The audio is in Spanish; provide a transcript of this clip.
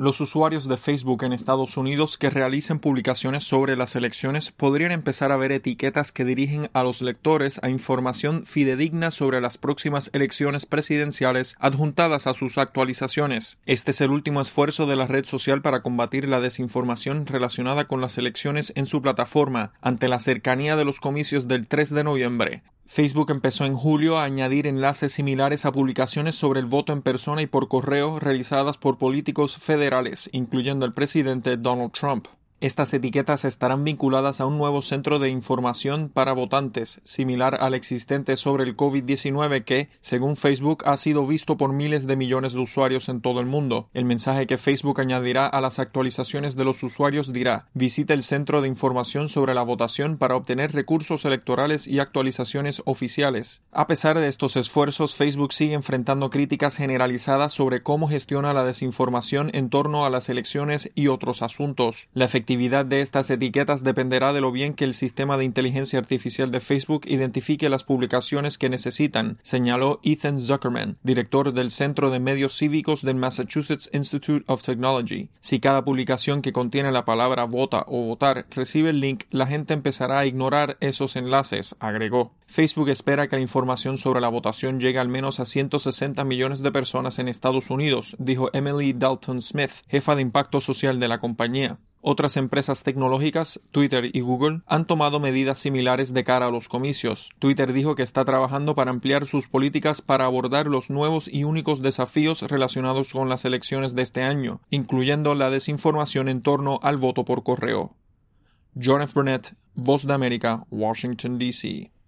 Los usuarios de Facebook en Estados Unidos que realicen publicaciones sobre las elecciones podrían empezar a ver etiquetas que dirigen a los lectores a información fidedigna sobre las próximas elecciones presidenciales adjuntadas a sus actualizaciones. Este es el último esfuerzo de la red social para combatir la desinformación relacionada con las elecciones en su plataforma ante la cercanía de los comicios del 3 de noviembre. Facebook empezó en julio a añadir enlaces similares a publicaciones sobre el voto en persona y por correo realizadas por políticos federales, incluyendo el presidente Donald Trump. Estas etiquetas estarán vinculadas a un nuevo centro de información para votantes, similar al existente sobre el COVID-19 que, según Facebook, ha sido visto por miles de millones de usuarios en todo el mundo. El mensaje que Facebook añadirá a las actualizaciones de los usuarios dirá: visita el centro de información sobre la votación para obtener recursos electorales y actualizaciones oficiales. A pesar de estos esfuerzos, Facebook sigue enfrentando críticas generalizadas sobre cómo gestiona la desinformación en torno a las elecciones y otros asuntos. La efectividad de estas etiquetas dependerá de lo bien que el sistema de inteligencia artificial de Facebook identifique las publicaciones que necesitan, señaló Ethan Zuckerman, director del Centro de Medios Cívicos del Massachusetts Institute of Technology. Si cada publicación que contiene la palabra vota o votar recibe el link, la gente empezará a ignorar esos enlaces, agregó. Facebook espera que la información sobre la votación llegue al menos a 160 millones de personas en Estados Unidos, dijo Emily Dalton Smith, jefa de impacto social de la compañía. Otras empresas tecnológicas, Twitter y Google, han tomado medidas similares de cara a los comicios. Twitter dijo que está trabajando para ampliar sus políticas para abordar los nuevos y únicos desafíos relacionados con las elecciones de este año, incluyendo la desinformación en torno al voto por correo. John F. Burnett, Voz de América, Washington, D.C.